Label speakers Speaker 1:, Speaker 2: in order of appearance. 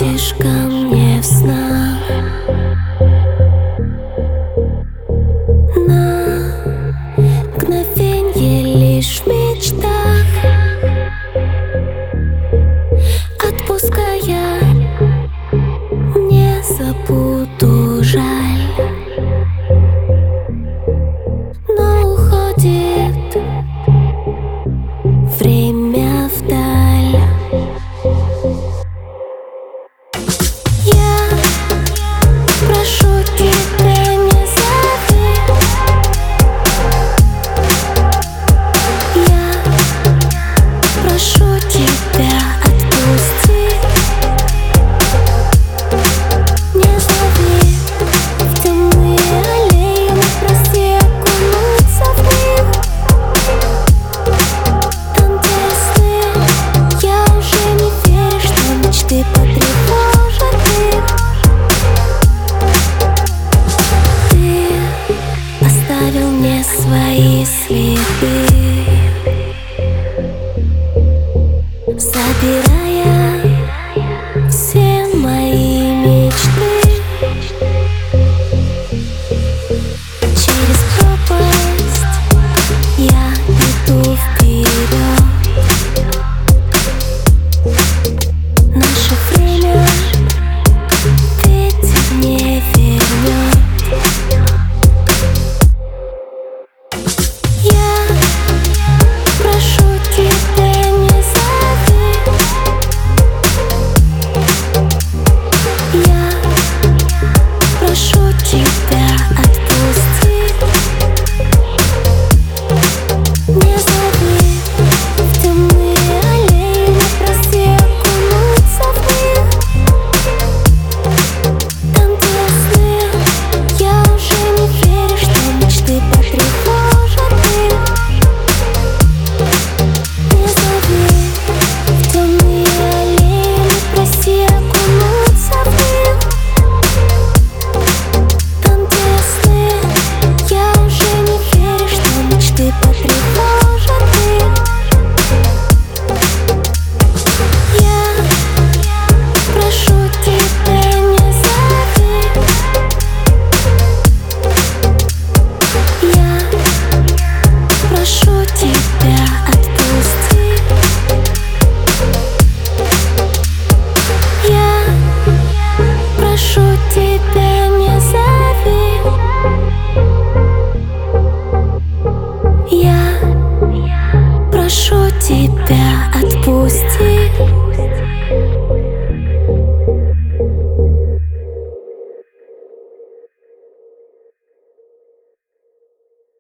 Speaker 1: приходишь ко мне в снах, на мгновенье лишь в мечтах, отпуская, не забуду, жаль, но уходит время вдаль. Я прошу тебя, не зови. Я прошу тебя, отпусти. Не зови в темные аллеи, но прости, окунуться в них. Там, где сны, я уже не верю, что мечты потревожат их. Ты оставил мне свои следы, забирая все мои мечты. Через пропасть я иду вперед. Наше время ветер не вернет. Я прошу тебя, не зови. Я прошу тебя, отпусти. Не зови в темные аллеи, не проси, окунуться в них. Там, где сны, я уже не верю, что мечты потревожат их. Не зови в темные аллеи, не проси, окунуться в них. Там, где сны, я уже не верю, что мечты потревожат их. Я прошу тебя, не зови. Я прошу тебя, отпусти. Я прошу тебя, не зови. Я прошу тебя,